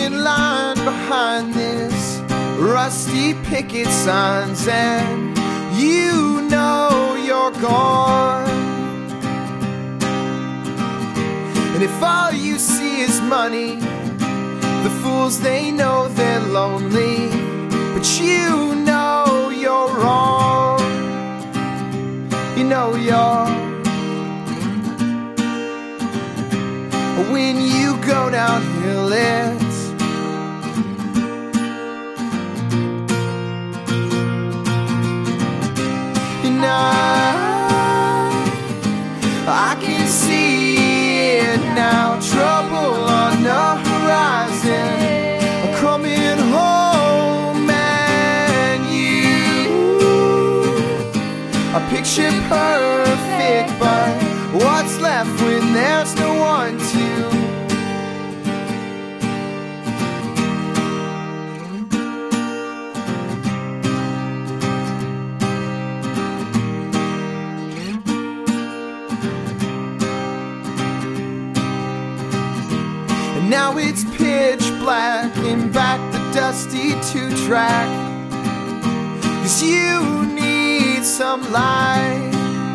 in line behind this rusty picket signs, and you know you're gone. And if all you see is money, the fools, they know they're lonely, but you know you're wrong. You know you're. When you go downhill, it's and I can see it now. Trouble on the horizon, I'm coming home, and you, I picture perfect, but what's left when there's no one to? And now it's pitch black and back the dusty two-track, 'cause you need some light.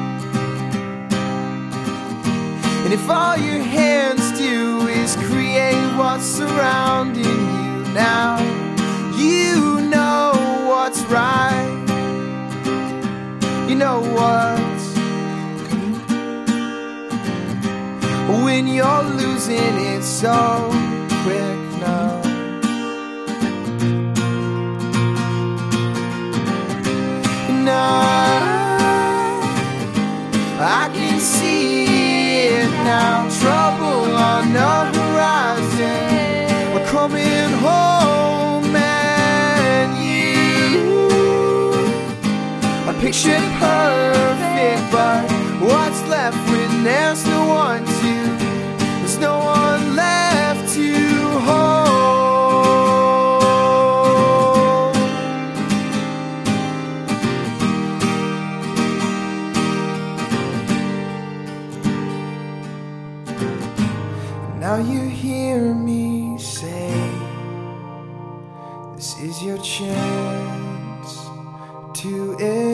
And if all your hands do is create what's surrounding you now, you know what's right. You know what's when you're losing it so quick now. And I can see now, trouble on the horizon, we're coming home, and you, I picture perfect, but what's left when there's no one to, there's no one left to hold. Now you hear me say, this is your chance to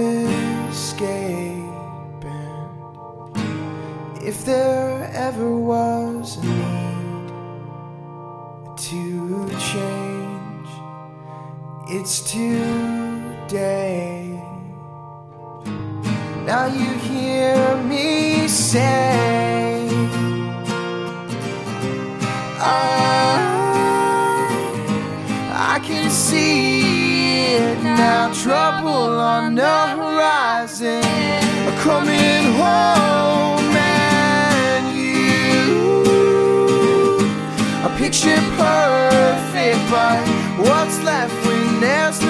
escape. And if there ever was a need to change, it's today. Now you hear me say, I can see it now. Trouble on the horizon, I'm coming home, and you, I picture perfect, but what's left when there's